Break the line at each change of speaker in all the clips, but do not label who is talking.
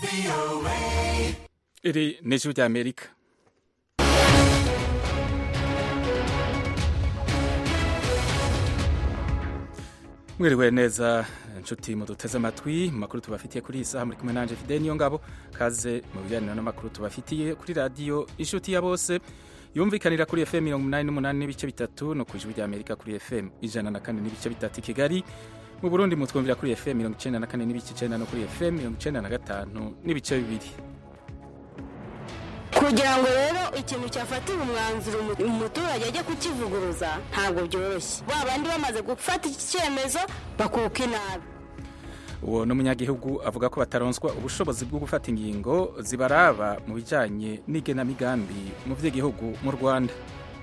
Iri ni ijwi rya Amerika. Mwiriwe neza inshuti muduteze amatwi mu makuru tubafitiye kuri iyi saha, muri kumwe nanje Fidel Niyongabo. Kaze mu biganiro n'amakuru tubafitiye kuri radio inshuti ya bose yumvikanira kuri FM 88 n'ibice bitatu no ku ijwi rya Amerika kuri FM 104 n'ibice bitatu i Kigali. Mu Burundi mutwumvira kuri FM 94 n'ibice 9 no kuri FM 95 n'ibice bibiri.
Kugira ngo rero ikintu cyafatira umwanzuro umuturage ajya kukivuguruza ntabwo byoroshye, babandi bamaze gufata icyemezo bakuka inabi.
Uwo n'umunyagihugu avuga ko bataronswa ubushobozi bwo gufata ingingo zibaraba mu bijanye n'igenamigambi mu vy'igihugu mu Rwanda.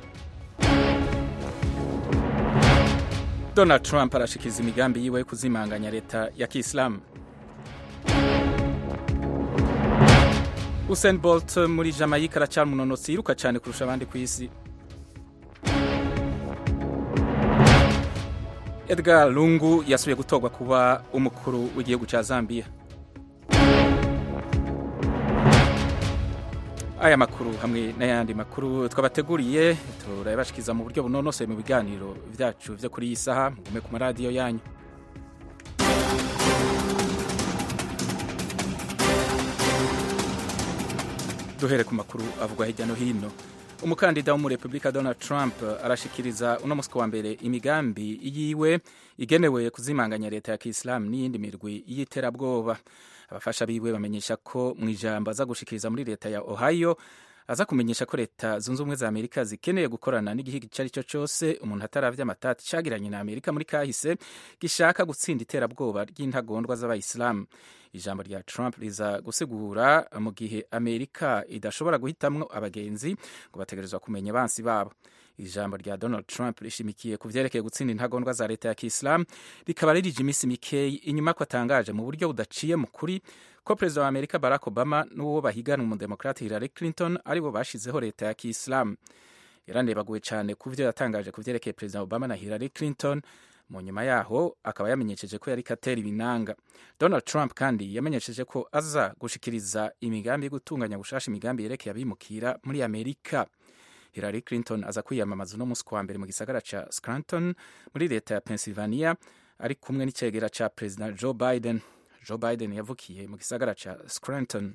Donald Trump arashikiza imigambi yiwe kuzimanganya leta ya Kiislamu. Usain Bolt muri Jamaica aracana umunonotsi yiruka cyane kurusha abandi ku isi. Edgar Lungu yasubiye gutorwa kuba umukuru w'igihugu cya Zambia. Aya makuru hamwe n'ayandi makuru twabateguriye turayabashikiza mu buryo bunonosoye mu biganiro vyacu vyo kuri iyi saha. Mugume ku maradiyo yanyu. Duhere ku makuru avugwa hirya no hino. Umukandida wo muri Republika Donald Trump arashikiriza uno musi wa mbere imigambi yiwe igenewe kuzimanganya leta ya Kiislamu n'iyindi mirwi y'iterabwoba. Abafasha biwe bamenyesha ko mu ijambo aza gushikiriza muri leta ya Ohio aza kumenyesha ko leta zunze ubumwe za Amerika zikeneye gukorana n'igihugu icari cyo cyose umuntu ataravya amatati cagiranye na Amerika muri kahise gishaka gutsinda iterabwoba ry'intagondwa z'abayisilamu. Ijambo rya Trump riza gusigura mu gihe Amerika idashobora guhitamwo abagenzi ngo bategerezwa kumenya abansi babo. Ijambo rya Donald Trump rishimikiye ku vyerekeye gutsinda intagondwa za leta ya Kiislamu rikaba ririje imisi mikeyi inyuma ko atangaje mu buryo budaciye mu kuri ko Perezida wa Amerika Barack Obama n'uwo bahigana umudemokrate Hillary Clinton aribo bashizeho leta ya Kiislamu. Yaranebaguwe cyane ku vyo yatangaje ku vyerekeye Perezida Obama na Hillary Clinton. Mu nyuma yaho akaba yamenyesheje ko yari katera ibinanga. Donald Trump kandi yamenyesheje ko aza gushikiriza imigambi yo gutunganya gushasha imigambi yerekeye abimukira muri Amerika. Hillary Clinton aza kwiyamamaza no musi wa mbere mu gisagara ca Scranton muri leta ya Pennsylvania ari kumwe n'icegera ca President Joe Biden. Joe Biden yavukiye mu gisagara ca Scranton.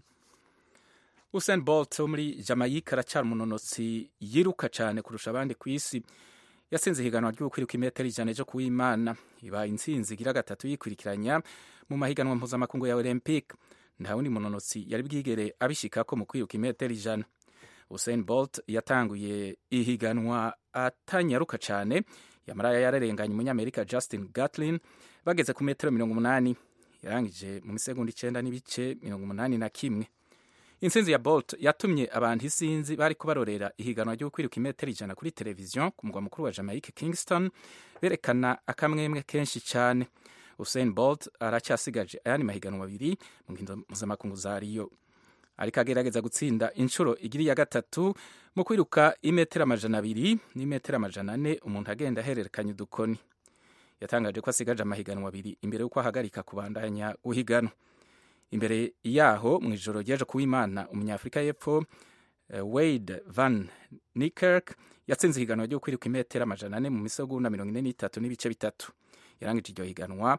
Usain Bolt muri Jamaica aracana umunonotsi yiruka cyane kurusha abandi ku isi. Yasinze higanwa ryo kwiruka imetero 100 ejo kuw'Imana. Iba intsinzi igira gatatu yikurikiranya mu mahiganwa mpuzamakungu ya Olympic. Nta wundi munonotsi yari bwigere abishikako mu kwiruka imetero 100. Usain Bolt yatanguye ihiganwa atanyaruka cyane, yamara yararenganye umunyamerika Justin Gatlin bageze ku metero 80. Yarangije mu misegonda 9 n'ibice 81. Intsinzi ya Bolt yatumye abantu isinzi bari kubarorera ihiganwa ryo kwiruka imetero 100 kuri televiziyo ku mugwa mukuru wa Jamaica Kingston berekana akamwemwe kenshi cyane. Usain Bolt aracyasigaje ayandi mahiganwa 2 mu nkino mpuzamakungu za Rio. Ariko agerageza gutsinda inshuro igiri ya gatatu mu kwiruka imetero 200 n'imetero 400 umuntu agenda ahererekanya udukoni. Yatangaje ko asigaje amahiganwa 2 imbere y'uko ahagarika kubandanya guhiganwa. Imbere yaho mu ijoro ryejo kuw'Imana umunyafrika y'Epfo Wade Van Niekerk yatsinze ihiganwa ryo kwiruka imetero 400 mu misegonda 43 n'ibice bitatu. Yarangije iryo higanwa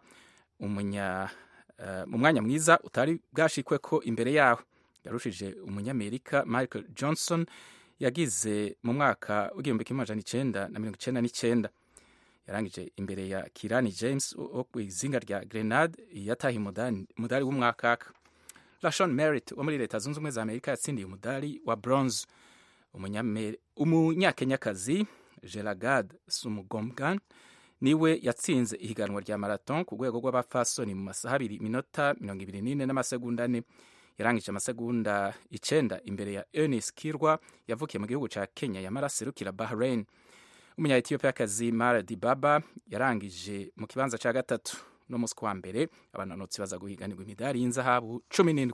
mu mwanya mwiza utari bwashikwe ko imbere yaho. Yarushije umunyamerika Michael Johnson yagize mu mwaka w'1999. Yarangije imbere ya Kirani James wo kw'izinga rya Grenade yataye umudari w'umwaka. Lashon Merritt wo muri leta zunze ubumwe za Amerika yatsindiye umudari wa bronze. Umunyakenyakazi Jelagad Sumugomgan niwe yatsinze ihiganwa rya marathon ku rwego rw'abafasoni mu masaha 2 minota 24 n'amasegonda 4. Yarangije amasegonda 9 imbere ya Eunice Kirwa yavukiye mu gihugu ca Kenya yamara serukira Bahrain. Umunya-Ethiopia-kazi Mara Dibaba yarangije mu kibanza ca gatatu. No musi wa mbere abanonotsi baza guhiganirwa imidari y'inzahabu 17.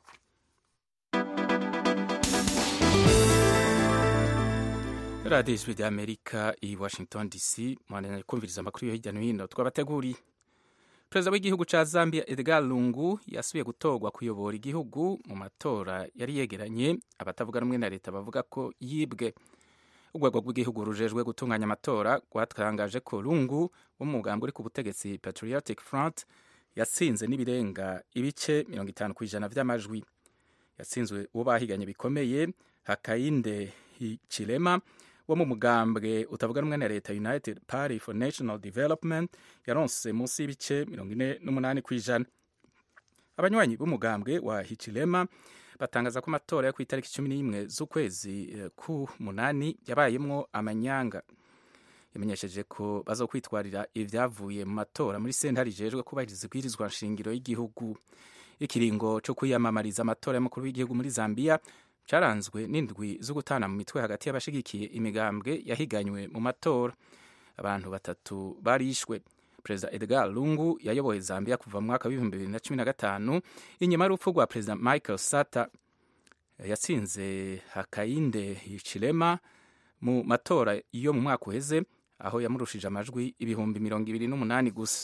Radio Ijwi ry'Amerika i Washington DC mwananya kumviriza amakuru yo hirya no hino twabateguriye. perezida w'igihugu ca Zambia Edgar Lungu yasubiye gutorwa kuyobora igihugu mu matora yari yegeranye abatavuga rumwe na leta bavuga ko yibwe. Urwego rw'igihugu rujejwe gutunganya amatora rwatangaje ko Lungu wo mu mugambi uri ku butegetsi Patriotic Front yatsinze n'ibirenga ibice 50% vy'amajwi. Yatsinzwe uwo bahiganye bikomeye Hakainde Hichilema wo mu mugambwe utavuga rumwe na leta United Party for National Development yaronse munsi y'ibice 48%. Abanywanyi b'umugambwe wa Hichilema batangaza ko amatora yo ku itariki 11 z'ukwezi ku munani yabayemwo amanyanga. Yamenyesheje ko bazokwitwarira ivyavuye mu matora muri sentare ijejwe kubahiriza ibwirizwa nshingiro y'igihugu. Ikiringo cyo kwiyamamariza amatora y'umukuru w'igihugu muri Zambia caranzwe n'indwi zo gutana mu mitwe hagati y'abashigikiye imigambwe yahiganywe mu matora. Abantu batatu barishwe. Perezida Edgar Lungu yayoboye Zambia kuva mu mwaka wa 2015 inyuma y'urupfu rwa Perezida Michael Sata. Yatsinze Hakainde Hichilema mu matora yo mu mwaka uheze aho yamurushije amajwi 28,000 gusa.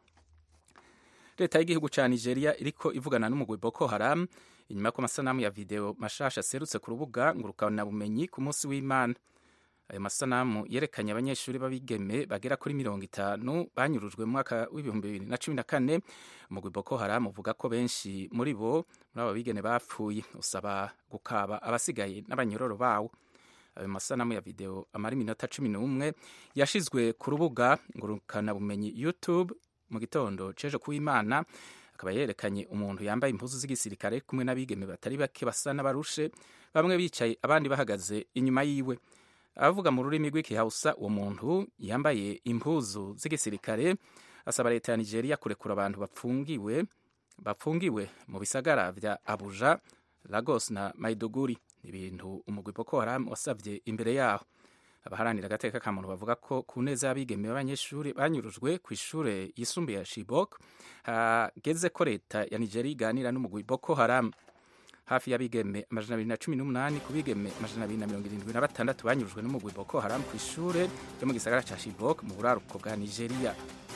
Leta y'igihugu ca Nigeria iriko ivugana n'umugwi Boko Haram inyuma ko amasanamu ya video mashasha aserutse ku rubuga ngurukana bumenyi ku munsi w'Imana. Ayo masanamu yerekanye abanyeshuri babigeme bagera kuri 50 banyurujwe mu mwaka w'2014. Umugwi Boko Haram uvuga ko benshi muri bo muri abo bigeme bapfuye, usaba gukaba abasigaye n'abanyororo bawo. Ayo masanamu ya video amara iminota 11 yashizwe ku rubuga ngurukana bumenyi YouTube mu gitondo cejo kuw'Imana, akaba yerekanye umuntu yambaye impuzu z'igisirikare kumwe n'abigeme batari bake basa n'abarushe, bamwe bicaye abandi bahagaze inyuma yiwe. Avuga mu rurimi rw'Ikihausa, uwo muntu yambaye impuzu z'igisirikare asaba leta ya Nigeria kurekura abantu bapfungiwe mu bisagara vya Abuja, Lagos na Maiduguri. Ibintu umugwi Boko Haram wasavye imbere yaho. Abaharanira agateka ka muntu bavuga ko ku neza y'abigeme b'abanyeshuri banyurujwe ku ishure yisumbuye ya Chibok hageze ko leta ya Nigeria iganira n'umugwi Boko Haram. Hafi y'abigeme 218 ku bigeme 276 banyurujwe n'umugwi Boko Haram ku ishure yo mu gisagara ca Chibok mu buraruko bwa Nigeria.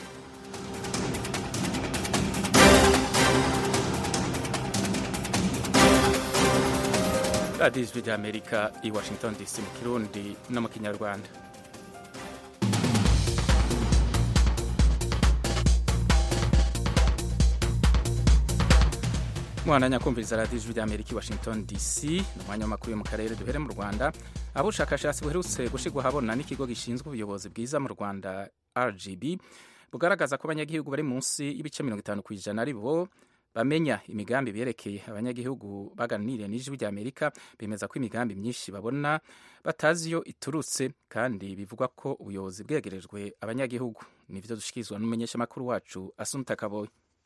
Radio Ijwi ry'Amerika i Washington DC mu Kirundi no mu Kinyarwanda. Mwananya kumviriza Radio Ijwi ry'Amerika i Washington DC n'umwanya w'amakuru yo mu karere duhere mu Rwanda. Abushakashatsi buherutse gushigwa habona n'ikigo gishinzwe ubuyobozi bwiza mu Rwanda RGB bugaragaza ko abanyagihugu bari munsi y'ibice 50% ari bo bamenya imigambi berekeye. Abanyagihugu baganiriye n'Ijwi ry'Amerika bemeza ko imigambi myinshi babona batazi yo iturutse, kandi bivugwa ko ubuyobozi bwegerejwe abanyagihugu. Nivyo dushikizwa n'umumenyesha makuru wacu Asumta Kaboyi.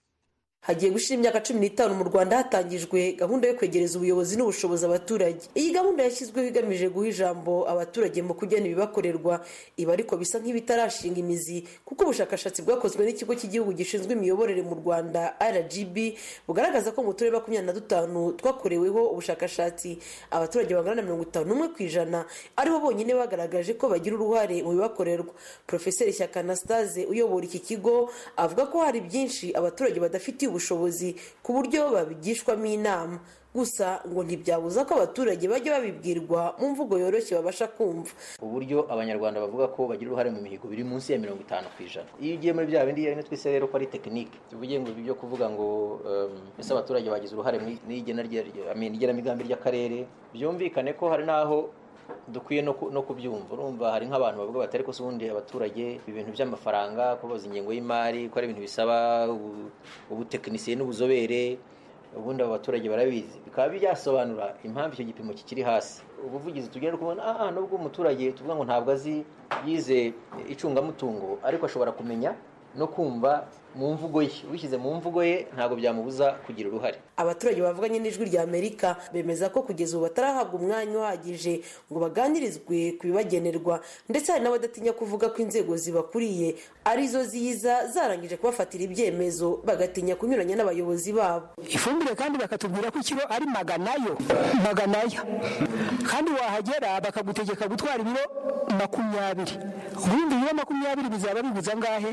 Hagiye gushira imyaka 15 mu Rwanda hatangijwe gahunda yo kwegereza ubuyobozi n'ubushobozi abaturage. Iyi gahunda yashyizweho igamije guha ijambo abaturage mu kugena ibibakorerwa. Iba ariko bisa nk'ibitarashinga imizi, kuko ubushakashatsi bwakozwe n'ikigo cy'igihugu gishinzwe imiyoborere mu Rwanda RGB bugaragaza ko mu turere 25 twakoreweho ubushakashatsi abaturage bangana na 51% aribo bonyine bagaragaje ko bagira uruhare mu bibakorerwa. Professeur Shyaka Anastase uyobora iki kigo avuga ko hari byinshi abaturage badafite ubushobozi ku buryo babigishwamo inama, gusa ngo ntibyabuza ko abaturage bajya babibwirwa mu mvugo yoroshye babasha kumva.
Uburyo abanyarwanda bavuga ko bagira uruhare mu mihigo biri munsi ya 50%. Iyo ugiye muri bya bindi yari twise rero ko ari technique, tuvuge ngo ibyo kuvuga ngo ese abaturage bagize uruhare mu igenamigambi ry'akarere, byumvikane ko hari naho dukwiye no kubyumva. Urumva hari nk'abantu bavuga batari ko subundi abaturage ibintu by'amafaranga kubaza ingengo y'imari ko ari ibintu bisaba ubutekinisiye n'ubuzobere, ubundi abaturage barabizi, bikaba byasobanura impamvu icyo gipimo kikiri hasi. Ubuvugizi tugenda kubona nubwo umuturage tuvuga ngo ntabwo azi yize icungamutungo, ariko ashobora kumenya no kumva mu mvugo ye. Ubishyize mu mvugo ye ntabwo byamubuza kugira uruhare.
Abaturage bavuganye n'Ijwi ry'Amerika bemeza ko kugeza ubu batarahabwa umwanya uhagije ngo baganirizwe ku bibagenerwa, ndetse hari n'abadatinya kuvuga ko inzego zibakuriye arizo ziza zarangije kubafatira ibyemezo, bagatinya kunyuranya n'abayobozi babo.
Ifumbire kandi bakatubwira ko ikiro ari maganayo, kandi wahagera bakagutegeka gutwara ibiro 20, ubundi biro 20 bizaba biguza ngahe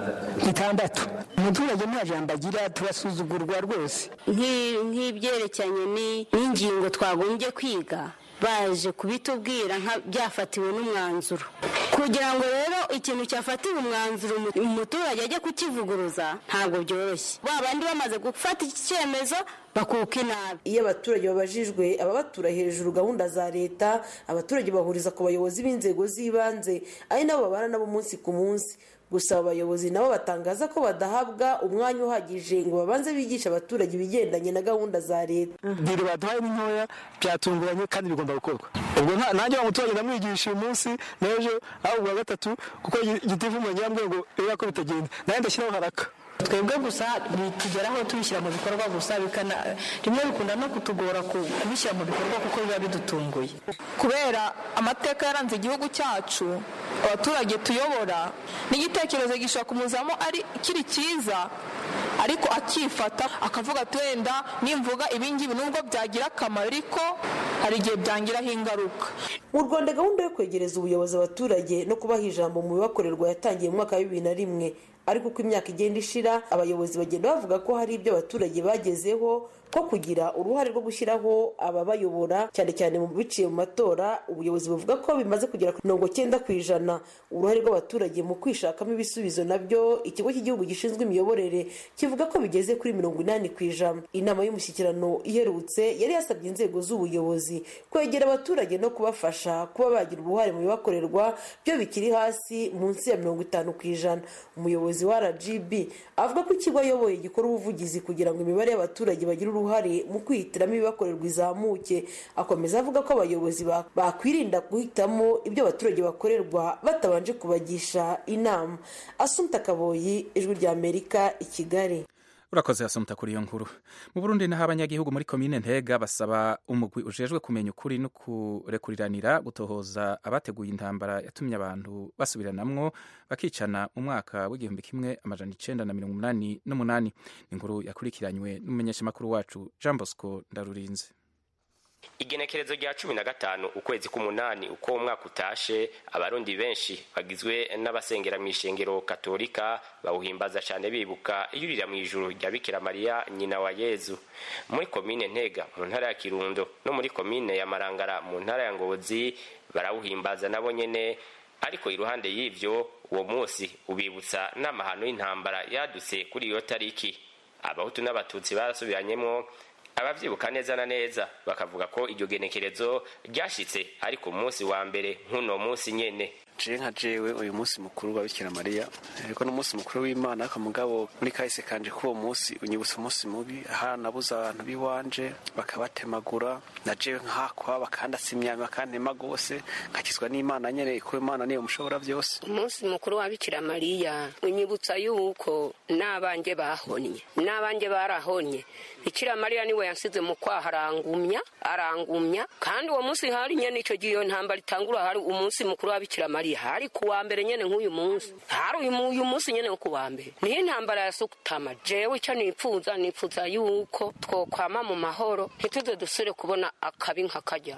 6 umuturage nta jambo agira turasuzugurwa rwose
nk'ibyerekeranye n'ingingo twagombye kwiga baje kubitubwira byafatiwe n'umwanzuro kugira ngo rero ikintu cyafatiwe umwanzuro umuturage ajye kukivuguruza ntabwo byoroshye babandi bamaze gufata icyemezo bakuka inabi.
Iyo abaturage babajijwe ababatura hejuru gahunda za leta abaturage bahuriza ku bayobozi b'inzego z'ibanze ari nabo babana nabo umunsi ku munsi. Gusa abayobozi nabo batangaza ko badahabwa umwanya uhagije ngo babanze bigisha abaturage ibigendanye na gahunda za leta.
Biri baduhaye n'intoya byatunguranye kandi bigomba gukorwa. Ubwo nanjye umuturage ndamwigisha uyu munsi n'ejo aho bwa gatatu kuko igitivu mu nyambwe ngo rero ko bitagenda naye ndashyiraho haraka.
Twebwe gusa bitugeraho tubishyira mu bikorwa gusa bikana rimwe bikunda no kutugora kubishyira mu bikorwa kuko biba bidutunguye
kubera amateka yaranze igihugu cyacu abaturage tuyobora n'igitekerezo gishobora kumuzamo ari kiri cyiza ariko akifata akavuga twenda nimvuga ibingibi nubwo byagira akamaro ariko hari igihe byangiraho ingaruka.
Mu Rwanda gahunda yo kwegereza ubuyobozi abaturage no kubaha ijambo mu bibakorerwa yatangiye mu mwaka wa 2001 ariko uko imyaka igenda ishira abayobozi bagenda bavuga ko hari ibyo abaturage bagezeho ko kugira uruhare rwo gushyiraho ababayobora cyane cyane mu biciye mu matora. Ubuyobozi buvuga ko bimaze kugera ku 90%. Uruhare rw'abaturage mu kwishakamo ibisubizo nabyo ikigo cy'igihugu gishinzwe imiyoborere kivuga ko bigeze kuri 80%. Inama y'umushyikirano iherutse yari yasabye inzego z'ubuyobozi kwegera abaturage no kubafasha kuba bagira uruhare mu bibakorerwa byo bikiri hasi munsi ya 50%. Umuyobozi wa RGB avuga ko ikigo ayoboye gikora ubuvugizi kugira ngo imibare y'abaturage bagira uruhare mu kwihitiramo ibibakorerwa izamuke. Akomeza avuga ko abayobozi bakwirinda guhitamo ibyo abaturage bakorerwa batabanje kubagisha inama. Assumpta Kaboyi, Ijwi rya Amerika, i Kigali.
Urakoze Assumpta kuri iyo nkuru. Mu Burundi naho abanyagihugu muri komine Ntega basaba umugwi ujejwe kumenya ukuri no kurekuriranira gutohoza abateguye intambara yatumye abantu basubiranamwo bakicana mu mwaka w'1988. Inkuru yakurikiranywe n'umumenyeshamakuru wacu Jean Bosco Ndarurinze.
Igenekerezo rya 15 ukwezi k'umunani uko umwaka utashe abarundi benshi bagizwe n'abasengera mu ishengero katolika bawuhimbaza cyane bibuka iyurira mu ijuru rya Bikira Maria nyina wa Yezu. Muri komine Ntega mu ntara ya Kirundo no muri komine ya Marangara mu ntara ya Ngozi barawuhimbaza nabo nyene, ariko iruhande y'ivyo uwo munsi ubibutsa n'amahano y'intambara yadutse kuri iyo tariki. Abahutu n'abatutsi barasubiranyemo abavyibuka neza na neza bakavuga ko iryo genekerezo ryashitse ariko umunsi wa mbere nkuno munsi nyene.
Jewe uyu munsi mukuru wa Bikira Maria ariko n'umunsi mukuru w'Imana akamugabo muri kahise kanje ko uwo munsi unyibutsa umunsi mubi hanabuza abantu biwanje bakabatemagura na jewe nkakwa bakandasa imyanya bakantema gose nkakizwa n'Imana nyene ko Imana niyo mushobora byose.
Umunsi mukuru wa Bikira Maria unyibutsa yuko n'abanje bahonye n'abanje barahonye. Bikira Maria niwe yansize mu kwaha arangumya kandi uwo munsi hari nyene ico giyo ntambara itangura hari umunsi mukuru wa Bikira Maria hari kuwa mbere nyene nk'uyu munsi hari uyu munsi nyene kuwa mbere ni intambara ya sukutama. Jewe icyo nipfuza yuko twokwama mu mahoro ntituze dusure kubona akabi nk'akajya.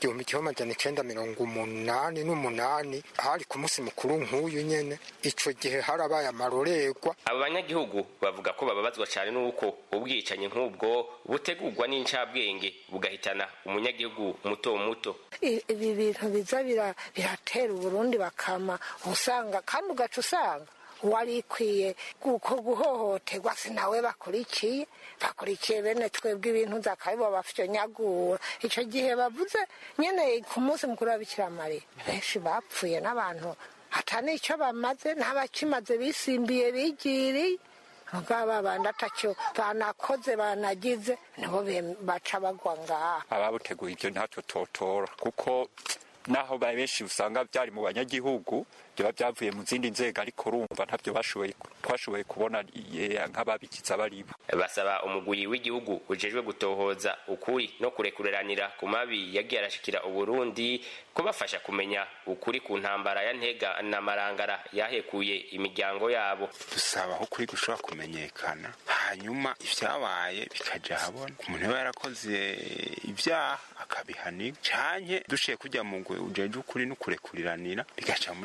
1988 hari ku munsi mukuru nk'uyu nyene ico gihe harabaye amarorerwa.
Abanyagihugu bavuga ko bababazwa cyane nuko ubwicanye nk'ubwo butegurwa n'incabwenge bugahitana umunyagihugu muto muto.
Ibi bintu biza biratera Burundi bakama usanga kandi ugaca usanga wari ikwiye kuko guhohoterwa sinawe bakurikiye bene twebwe ibintu zakabibo bafite nyagura. Icyo gihe bavuze nyene ku munsi mukuru wa Bikira Maria benshi bapfuye n'abantu hatane icyo bamaze n'abakimaze bisimbiye bigiriye mugaba bandi atacyo banakoze banagize nabo baca bagwa ngaha.
Ababuteguye ibyo ntacyo totora kuko naho benshi usanga byari mu banyagihugu byo byavuye mu zindi nzego ariko urumva ntabyo twashoboye kubona nk'ababikiza baribo.
Basaba umugwi w'igihugu ujejwe gutohoza ukuri no kurekureranira ku mabi yagiye arashikira Uburundi kubafasha kumenya ukuri ku ntambara ya Ntega na Marangara yahekuye imiryango yabo.
Dusaba aho kuri gushobora kumenyekana hanyuma ivyabaye bikaja habona umuntu yarakoze ibyaha akabihanirwa canke dushiye kujya mu ngwe ujeje ukuri no kurekuriranira bigaca muri iyo nzira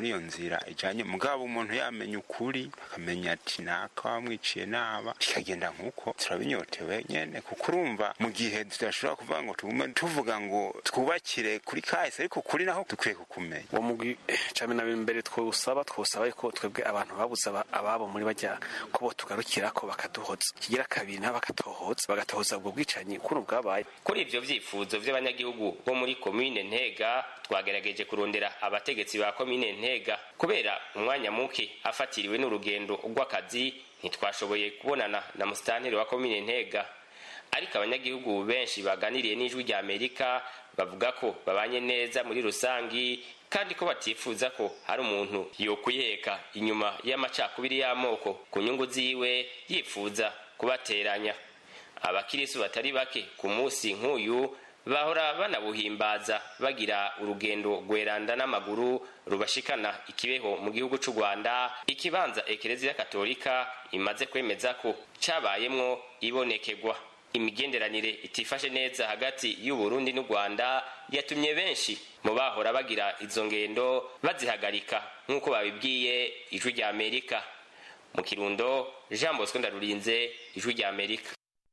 nzira ijanye mugabo umuntu yamenya ukuri akamenya ati naka wamwiciye naba kikagenda nkuko turabinyotewe nyene kuko urumva mu gihe tudashobora kuvuga ngo tuvuga ngo twubakire kuri kahise ariko kuri naho dukwiye kukumenya
uwo mugwi cami na mbere twosaba ko twebwe abantu babuze ababo muri bajya ko bo tugarukirako bakaduhoza kigira kabiri nabo bagatohoza ubwo bwicanyi kuri ubwabaye.
Kuri ivyo vyifuzo vy'abanyagihugu bo muri komine Ntega twagerageje kurondera abategetsi ba komine Ntega kubera umwanya muke afatiriwe n'urugendo rw'akazi ntitwashoboye kubonana na musitanteri wa komine Ntega, ariko abanyagihugu benshi baganiriye n'ijwi rya Amerika bavuga ko babanye neza muri rusangi kandi ko batifuza ko hari umuntu yokwiheka inyuma y'amacakubiri y'amoko ku nyungu ziwe yifuza kubateranya. Abakirisu batari bake ku munsi nk'uyu bahora banabuhimbaza bagira urugendo rweranda n'amaguru rubashikana ikibeho mu gihugu c'u Rwanda, ikibanza Ekereziya Katolika imaze kwemeza ko cabayemwo ibonekerwa. Imigenderanire itifashe neza hagati y'u Burundi n'u Rwanda yatumye benshi mu bahora bagira izo ngendo bazihagarika nk'uko babibwiye ijwi rya Amerika. Mu Kirundo, Jean Bosco Ndarurinze, ijwi rya Amerika.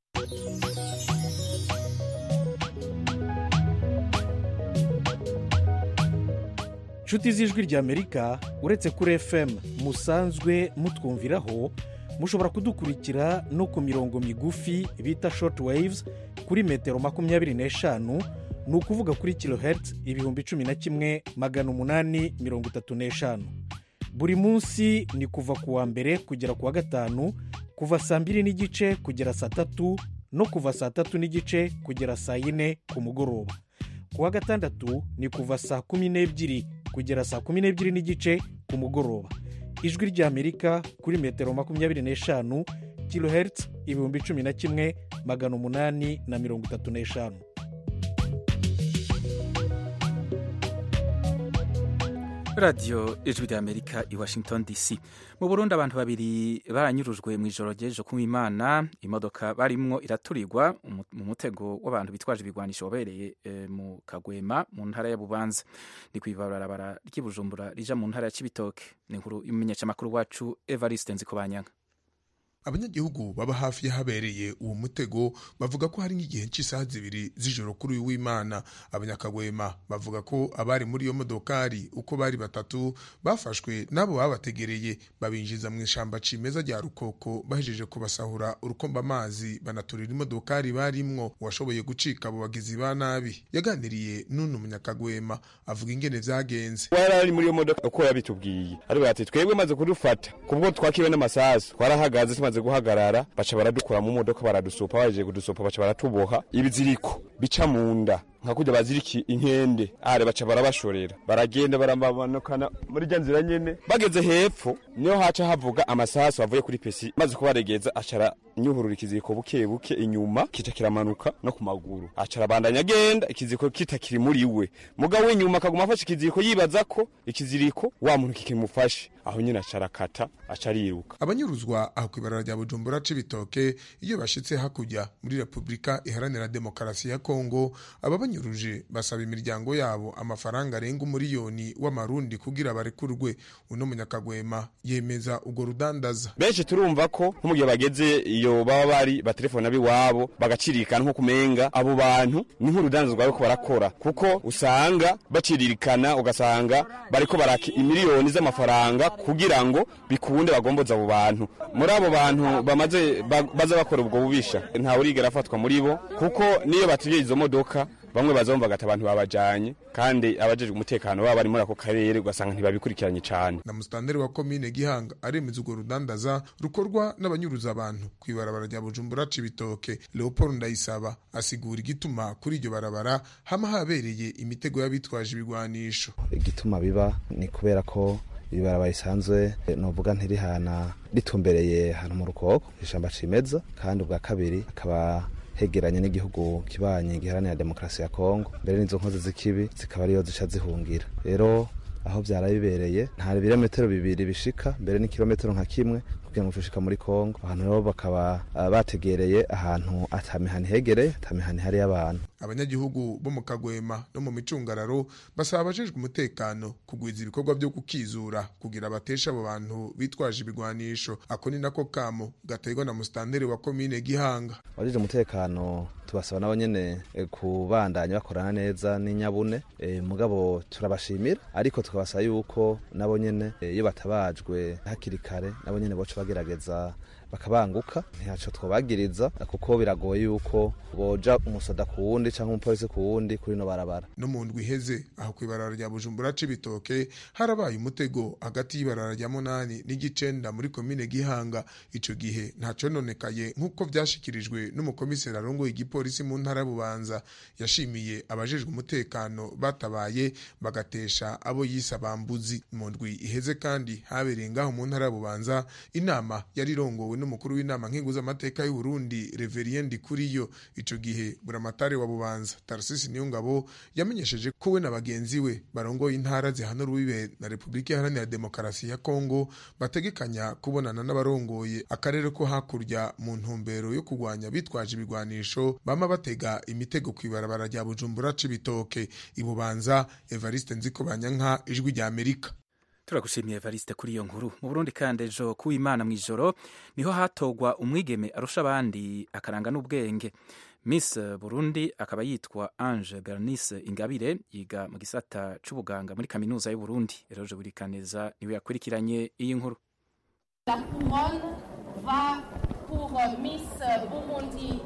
Nshuti z'ijwi rya Amerika, uretse kuri FM musanzwe mutwumviraho, mushobora kudukurikira no ku mirongo migufi bita short waves kuri metero 25, ni ukuvuga kuri kilohertz 11,835. Buri munsi ni kuva ku wa mbere kugera ku wa gatanu, kuva saa 2:30 kugera saa 3 no kuva saa 3:30 kugera saa 4 ku mugoroba. Ku wa gatandatu ni kuva saa 12 kugera saa 12:30 ku mugoroba. Ijwi rya Amerika kuri metero 25 kilohertz 11,835.
Radio Ijwi rya Amerika i Washington DC. Mu Burundi abantu babiri baranyurujwe mu ijoro ry'ejo ku Imana, imodoka barimwo iraturirwa mu mutego w'abantu bitwaje ibigwanisho wabereye mu Kagwema mu ntara ya Bubanza. Ni kwibarabara ry'Ibujumbura rija mu ntara ya Cibitoke. Ni nkuru imenyesha makuru wacu Evariste Nzikobanyanga.
Abanyagihugu baba hafi yahabereye uwo mutego bavuga ko hari nk'igihe cy'isaha 2 z'ijoro kuri uyu w'Imana. Abanyakagwema bavuga ko abari muri iyo modokari uko bari batatu bafashwe nabo babategereye babinjiza mu ishamba cimeza rya Rukoko bahejeje kubasahura urukomba amazi banaturira imodokari barimwo. Washoboye gucika abo bagizi ba nabi yaganiriye n'uno munyakagwema avuga ingene vyagenze.
Warari muri iyo modoka uko yabitubwiye ari bati twebwe maze kudufata kubwo twakiwe n'amasasu twarahagaze guhagarara baca baradukura mu modoka baradusopa baje kudusopa baca baratuboha ibiziriko bica munda nka kujya baziriki inkende are baca barabashorera baragenda barambabanukana muri janzira nyene bageze hepfo niyo haca havuga amasasu avuye kuri pesi maze kubaregeza acara nyuhurura ikiziriko buke buke inyuma kica kiramanuka no ku maguru acara bandanya agenda ikiziriko kitakiri muri we mugabo w'inyuma akaguma afashe ikiziriko yibaza ko ikiziriko wa muntu kikimufashe aho nyine acarakata acariruka.
Abanyuruzwa aho kwibarara rya Bujumbura Cibitoke iyo bashitse hakujya muri Republika Iharanira Demokarasi ya Kongo ababanyuruje basaba imiryango yabo amafaranga arenga umuriyoni w'amarundi kugira barekurwe. Uno munyakagwema yemeza ugo rudandaza.
Benshi turumva ko mu gihe bageze iyo baba bari batelefona biwabo bagacirikana nko kumenga abo bantu ni nk'urudandaza rwabo ko barakora kuko usanga baciririkana ugasanga bariko baraki imiliyoni z'amafaranga kugira ngo bikunde bagomboza abo bantu. Muri abo bantu bamaze baza bakora ubwo bubisha nta urigera afatwa muri bo kuko niyo batuje izo modoka bamwe bazomva gata abantu babajanye kandi abajeje umutekano baba bari muri ako karere ugasanga ntibabikurikiranye cyane.
Na mustanderi wa komine Gihanga aremeza ugo rudandaza rukorwa n'abanyuruza abantu kwibarabara rya Bujumbura Cibitoke. Leopold Ndayisaba asigura igituma kuri iryo barabara hama habereye imitego y'abitwaje ibigwanisho.
Igituma biba ni kubera ko ibarabara isanzwe novuga ntirihana ritumbereye hano mu Rukoko ishamba cimeza kandi ubwa kabiri akaba hegeranye n'igihugu kibanye giharanira demokarasi ya Kongo mbere n'izo nkozi z'ikibi zikaba ariyo zica zihungira. Rero aho byarabibereye nta birometero 2 bishika mbere ni kilometero nka kimwe kugira ngo tushika muri Kongo. Abantu rero bakaba bategereye ahantu atamihani hegereye, atamihani hari y'abantu.
Abanyagihugu bo mu Kagwema no mu micungararo basaba abajejwe umutekano kugwiza ibikorwa byo kukizura kugira batesha abo bantu bitwaje ibigwanisho. Ako ni nako kamo gategwa na mustandere wa komine Gihanga.
Abajejwe umutekano tubasaba nabo nyene kubandanya bakorana neza n'inyabune, mugabo turabashimira, ariko tukabasaba yuko nabo nyene iyo batabajwe hakiri kare nabo nyene boca bagerageza bakabanguka, ntihaco twobagiriza kuko biragoye yuko boja umusoda ku wundi canke umupolisi ku wundi kuri no barabara.
No mu ndwi iheze aho kwibarara rya Bujumbura Cibitoke harabaye umutego hagati y'ibarara rya 8 n'igicenda muri komine Gihanga. Ico gihe ntaco nonekaye nkuko vyashikirijwe n'umukomiseri arongoye igipolisi mu ntara Bubanza. Yashimiye abajejwe umutekano batabaye bagatesha abo yisa bambuzi. Mu ndwi iheze kandi habereye ngaho mu ntara Bubanza inama yari rongowe n'umukuru w'inama nkinguza amateka y'u Burundi Reverien Ndikuriyo. Ico gihe buramatari wa Bubanza Tarcisse Niyongabo yamenyesheje ko we na bagenzi we barongoye intara zihana rubibe na Republika Iharanira Demokarasi ya Kongo bategekanya kubonana n'abarongoye akarere ko hakurya mu ntumbero yo kugwanya bitwaje ibigwanisho bama batega imitego kwibarabara rya Bujumbura Cibitoke. Ibubanza Evariste Nzikobanyanka, Ijwi rya Amerika.
Turagushimiye Evariste kuri iyo nkuru. Mu Burundi kandi ejo kuw'Imana mw'ijoro niho hatogwa umwigeme arusha abandi akaranga n'ubwenge. Miss Burundi akaba yitwa Ange Bernice Ingabire, yiga mu gisata c'ubuganga muri kaminuza y'u Burundi. Eroje Burikaneza niwe yakurikiranye iyi nkuru.
La couronne va pour Miss Burundi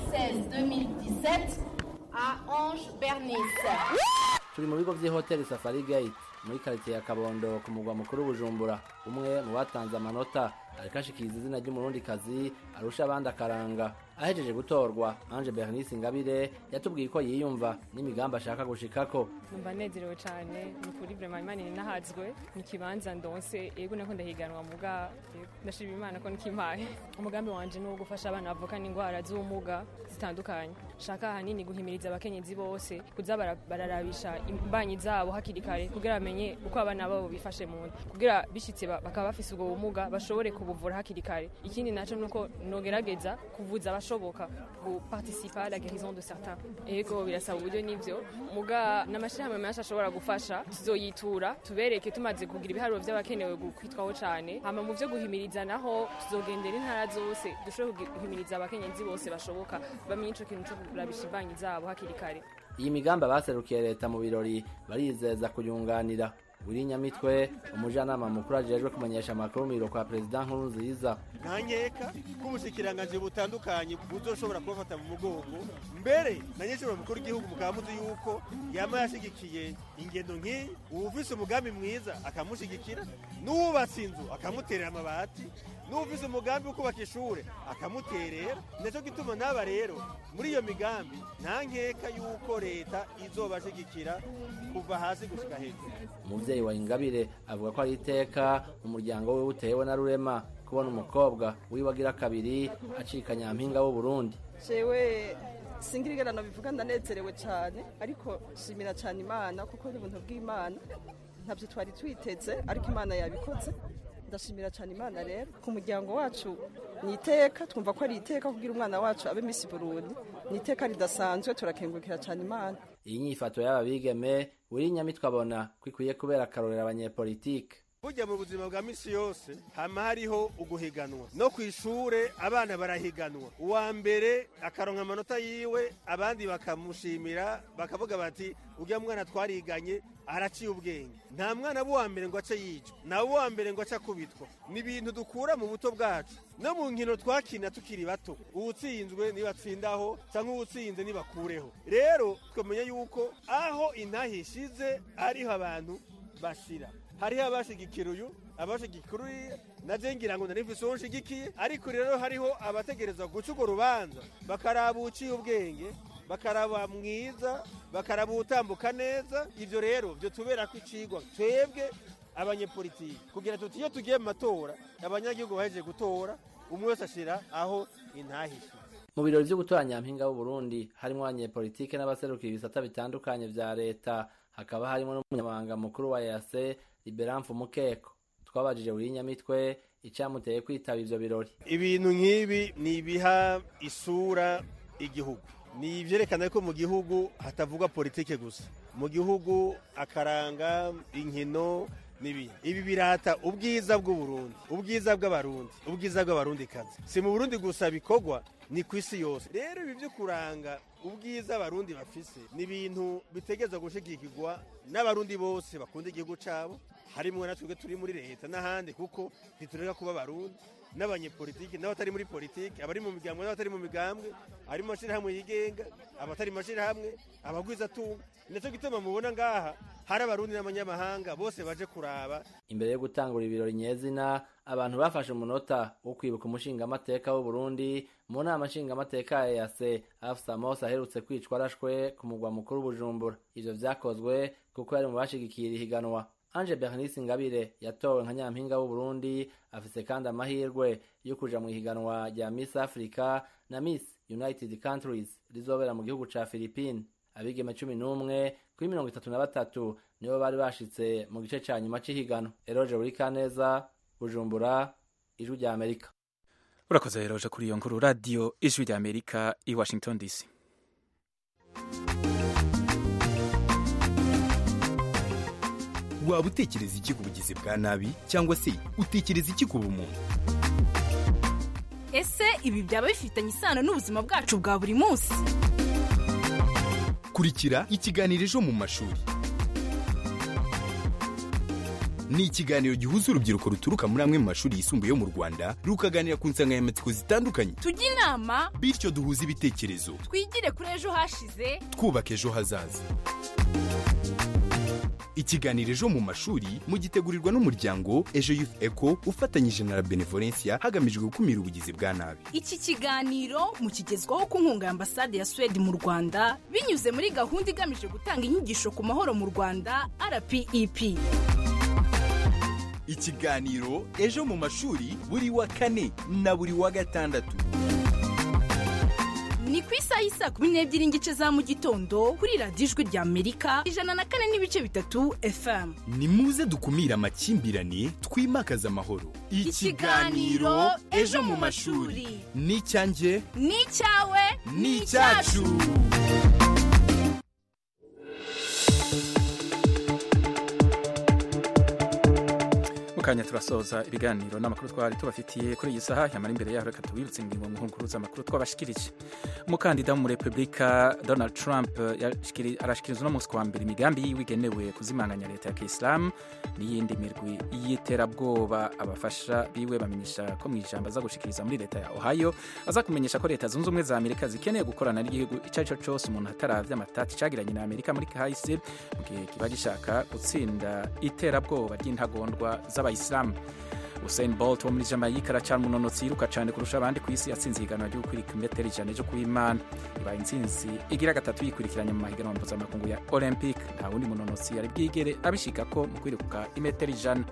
2016-2017 à Ange Bernice.
Turi mu bigo vy'Hotel Safari Gate muri quartier ya Kabondo ku mugwa mukuru Bujumbura. Umwe mu batanze amanota ariko ashikiriza izina ry'umurundikazi arusha abandi akaranga. Ahejeje gutorwa, Ange Bernice Ingabire yatubwiye ko yiyumva n'imigambi ashaka gushikako.
Numva nezerewe cyane, ni kuri vraiment Imana ninahazwe, nikibanza ndonse, yego nako ndahiganwa muga, ndashima Imana ko nikimpaye. Umugambi wanje ni wo gufasha abana bavukana ingwara z'ubumuga zitandukanye. Shaka hanini guhimiriza abakenyezi bose kuza bararabisha imbanyi zabo hakiri kare kugira bamenye uko abana babo bifashe mu nda, kugira bishitse bakaba bafise ubwo bumuga bashobore kubuvura hakiri kare. Ikindi naco nuko nogerageza kuvuza abashoboka guparticiper à la guérison de certains. Ego birasaba uburyo nivyo muga n'amashirahamwe menshi ashobora gufasha, tuzoyitura tubereke tumaze kugira ibiharuro vy'abakenewe kwitwaho cane. Hama mu vyo guhimiriza naho tuzogendera intara zose dushobore guhimiriza abakenyezi bose bashoboka bamenye ico kintu cyo kurabisha imbanyi zabo hakiri kare.
Iyi migambi abaserukiye leta mu birori barizeza kuyunganira. Wiri Nyamitwe, umujanama mukuru ajejwe kumenyesha amakuru mu biro kwa President Nkurunziza.
Ntankeka ko ubushikiranganje butandukanye buzoshobora kubafata mu mugongo. Mbere nanyeshobora mukuru igihugu mukamuzi yuko yama yashigikiye ingendo nk'iyi, ufise umugambi mwiza akamushigikira, n'ubatse inzu akamuterera amabati, n'ufise umugambi wo kubaka ishure akamuterera. Neco gituma n'aba rero muri iyo migambi ntankeka yuko leta izobashigikira kuva hasi gushika hejuru.
Umuvyeyi wa Ingabire avuga ko ari iteka umuryango we utewe na rurema kubona umukobwa wiwagira kabiri acika nyampinga w'u Burundi.
Jewe singirigerano bivuga ndanezerewe cyane, ariko shimira cyane Imana kuko ari ubuntu bw'Imana, ntabyo twari twiteze ariko Imana yabikoze. Ndashimira cyane Imana rero ku muryango wacu, ni iteka twumva ko ari iteka kugira umwana wacu abe Miss Burundi, ni iteka ridasanzwe, turakengurukira cyane Imana.
Iyi nyifato y'aba bigeme Wiri Nyamitwe abona kwikwiye kubera akarorero abanyepolitike.
Burya mu buzima bwa misi yose hama hariho uguhiganwa, no kwishure abana barahiganwa, uwa mbere akaronka amanota yiwe abandi bakamushimira bakavuga bati urya mwana twariganye araciye ubwenge. Nta mwana b'uwa mbere ngo ace yicwa, nawe uwa mbere ngo ace akubitwa. Ni ibintu dukura mu buto bwacu no mu nkino twakina tukiri bato, uwutsinzwe nibatsindaho cyangwa uwutsinze nibakureho. Rero twamenye yuko aho intahishize ariho abantu bashira. Hariho abashigikira uyu, abashigikira uriya, naje ngira ngo narifise uwo nshigikiye, ariko rero hariho abategereza guca urwo rubanza bakaraba uciye ubwenge, bakaraba mwiza, bakaraba utambuka neza. Ivyo rero byo tubera ko icigwa twebwe abanyepolitiki kugira tuti iyo tugiye mu matora abanyagihugu baheje gutora umwe wese ashira aho intahishe.
Mu birori vyo gutora nyampinga w'u Burundi harimo abanyepolitike n'abaserukira ibisata bitandukanye vya leta, hakaba harimo n'umunyamabanga mukuru wa EAC Liberan Mfumukeko. Twabajije Wiri Nyamitwe icamuteye kwitaba ivyo birori.
Ibintu nk'ibi ni ibiha isura igihugu, ni ivyerekana ko mu gihugu hatavugwa politike gusa, mu gihugu akaranga inkino n'ibindi. Ibi birata ubwiza bw'Uburundi, ubwiza bw'abarundi, ubwiza bw'abarundikazi. Si mu Burundi gusa bikorwa, ni ku isi yose. Rero ibi byo kuranga ubwiza abarundi bafise ni ibintu bitegeza gushigikirwa n'abarundi bose bakunda igihugu cabo, harimwo natwe turi muri leta n'ahandi, kuko ntitureka kuba abarundi n'abanyepolitiki n'abatari muri politiki, abari mu migambwe n'abatari mu migambwe, ari mu mashirahamwe yigenga, abatari mu mashirahamwe, abagwizatunga. Nico gituma mubona ngaha hari abarundi n'abanyamahanga bose baje kuraba.
Imbere yo gutangura ibirori nyezina, abantu bafashe umunota wo kwibuka umushingamateka w'u Burundi mu nama nshingamateka ya EAC Afsa Mose aherutse kwicwa arashwe ku mugwa mukuru Bujumbura. Ivyo vyakozwe kuko yari mu bashigikira ihiganwa. Ange Bernice Ingabire yatowe nka nyampinga w'u Burundi, afise kandi amahirwe yo kuja mu ihiganwa rya Miss Africa na Miss United Countries rizobera mu gihugu ca Philippines. Abigeme 11 kuri 33 nibo bari bashitse mu gice ca nyuma c'ihigano. Eroje Burikaneza, Bujumbura, Ijwi rya Amerika.
Urakoze Eroje kuri iyo nkuru. Radio Ijwi rya Amerika i Washington DC.
Waba utekereza iki ku bugizi bwa nabi cyangwa se utekereza iki ku bumuntu?
Ese ibi byaba bifitanye isano n'ubuzima bwacu bwa buri munsi?
Kurikira ikiganiro Ejo mu mashuri. Ni ikiganiro gihuza urubyiruko ruturuka muri amwe mu mashuri yisumbuye yo mu Rwanda, rukaganira ku nsanganyamatsiko zitandukanye.
Tujye inama,
bityo duhuze ibitekerezo.
Twigire kuri ejo hashize,
twubaka ejo hazaza. Ikiganiro Ejo mu mashuri mugitegurirwa n'umuryango Ejo Youth Echo ufatanyije na Benevolencia hagamijwe gukumira ubugizi bwa nabi.
Iki kiganiro mukigezwaho ku nkunga ya Ambasade ya Sweden mu Rwanda binyuze muri gahunda igamije gutanga inyigisho ku mahoro mu Rwanda RPEP.
Ikiganiro Ejo mu mashuri buri wa kane na buri wa gatandatu.
Ni ku isaha y'isa 12:00 za mu gitondo kuri Radio Ijwi rya Amerika 104.3 FM.
Ni muze dukumira amakimbirane, twimakaza amahoro.
Ikiganiro Ejo mu mashuri.
Ni cyanjye,
ni cyawe,
ni cyacu.
Mukanya turasoza ibiganiro n'amakuru twari tubafitiye kuri iyi saha. Yamara imbere yaho reka tubibutse ingingo nkuru z'amakuru twabashikirije. Umukandida mu Republika Donald Trump arashikiriza uno munsi wa mbere imigambi yiwe igenewe kuzimanganya leta ya Islam n'iyindi mirwi y'iterabwoba. Abafasha biwe bamenyesha ko mu ijambo aza gushikiriza muri leta ya Ohio aza kumenyesha ko leta zunze ubumwe za Amerika zikeneye gukorana n'igihugu icyo cyose umuntu ataravye amatati cagiranye na Amerika muri kahise mu gihe kiba gishaka gutsinda iterabwoba ry'intagondwa z'Abayisilamu. Usain Bolt wo muri Jamaica aracana umunonotsi yiruka cyane kurusha abandi ku isi, yatsinze ihiganwa ryo kwirika metero 100 ryo kwimana. Ibaye intsinzi igira gatatu yikurikiranya mu mahiganwa mpuzamakungu ya Olympic. Nta wundi munonotsi yari bwigere abishika ko mu kwiruka imetero 100.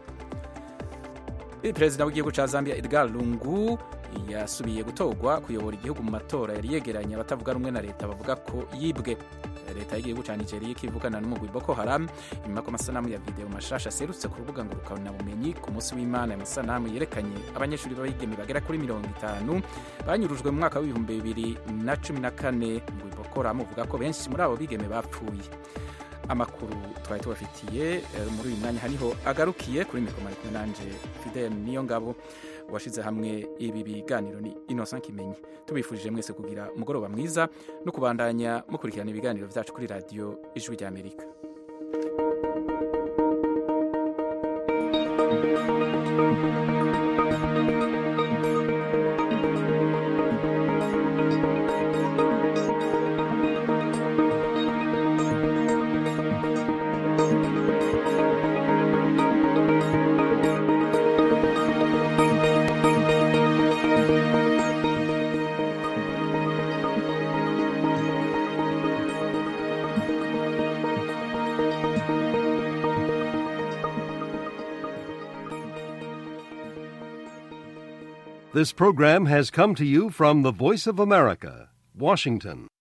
Perezida w'igihugu ca Zambia Edgar Lungu yasubiye gutogwa kuyobora igihugu mu matora yari yegeranye abatavuga rumwe na leta bavuga ko yibwe. Leta y'igihugu ca Nigeria ikivugana n'umugwi Boko Haram nyuma ko amasanamu ya video mashasha aserutse ku rubuga ngurukana bumenyi ku munsi w'Imana. Amasanamu yerekanye abanyeshuri b'abigeme bagera kuri 50 banyurujwe mu mwaka wa 2014. Umugwi Boko Haram uvuga ko benshi muri abo bigeme bapfuye. Amakuru twari tubafitiye muri uyu mwanya haniho agarukiye. Kuri mikoro ari kumwe nanje Fidel Niyongabo, washize hamwe ibi biganiro ni Innocent Kimenyi. Tubifurije mwese kugira umugoroba mwiza no kubandanya mukurikirana ibiganiro byacu kuri Radio Ijwi rya Amerika.
This program has come to you from the Voice of America, Washington.